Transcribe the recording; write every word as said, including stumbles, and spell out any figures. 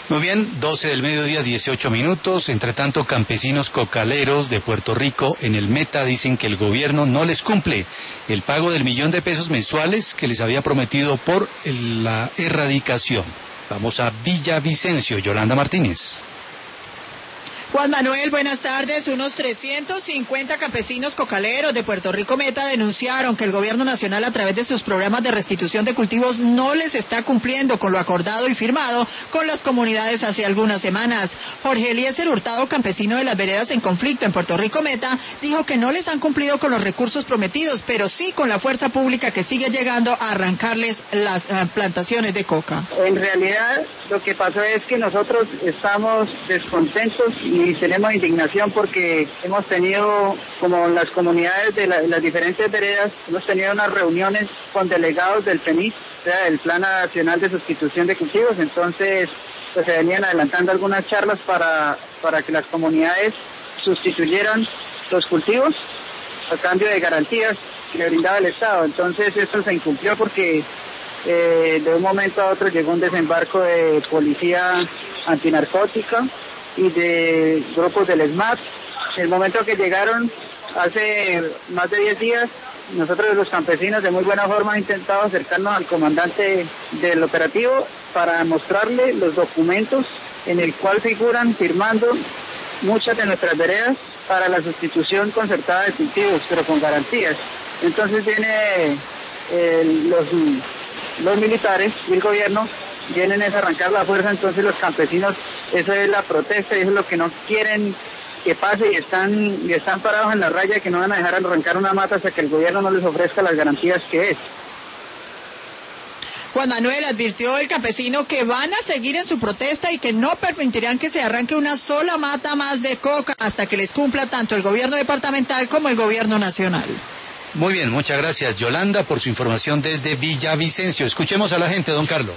Muy bien, doce del mediodía, dieciocho minutos. Entre tanto, campesinos cocaleros de Puerto Rico en el Meta dicen que el gobierno no les cumple el pago del millón de pesos mensuales que les había prometido por la erradicación. Vamos a Villavicencio, Yolanda Martínez. Juan Manuel, buenas tardes. Unos trescientos cincuenta campesinos cocaleros de Puerto Rico Meta denunciaron que el gobierno nacional, a través de sus programas de restitución de cultivos, no les está cumpliendo con lo acordado y firmado con las comunidades hace algunas semanas. Jorge Eliezer Hurtado, campesino de las veredas en conflicto en Puerto Rico Meta, dijo que no les han cumplido con los recursos prometidos, pero sí con la fuerza pública que sigue llegando a arrancarles las uh, plantaciones de coca. En realidad, lo que pasó es que nosotros estamos descontentos y tenemos indignación porque hemos tenido, como las comunidades de, la, de las diferentes veredas, hemos tenido unas reuniones con delegados del P N I S, o sea, del Plan Nacional de Sustitución de Cultivos. Entonces, pues se venían adelantando algunas charlas para, para que las comunidades sustituyeran los cultivos a cambio de garantías que le brindaba el Estado. Entonces, esto se incumplió porque eh, de un momento a otro llegó un desembarco de policía antinarcótica y de grupos del ESMAD. En el momento que llegaron, hace más de diez días, nosotros los campesinos de muy buena forma hemos intentado acercarnos al comandante del operativo para mostrarle los documentos en el cual figuran firmando muchas de nuestras veredas para la sustitución concertada de cultivos, pero con garantías. Entonces viene eh, los, los militares y el gobierno vienen a arrancar la fuerza. Entonces los campesinos, esa es la protesta y eso es lo que no quieren que pase, y están, y están parados en la raya, que no van a dejar arrancar una mata hasta que el gobierno no les ofrezca las garantías que es. Juan Manuel, advirtió el campesino que van a seguir en su protesta y que no permitirán que se arranque una sola mata más de coca hasta que les cumpla tanto el gobierno departamental como el gobierno nacional. Muy bien, muchas gracias, Yolanda, por su información desde Villavicencio. Escuchemos a la gente, don Carlos.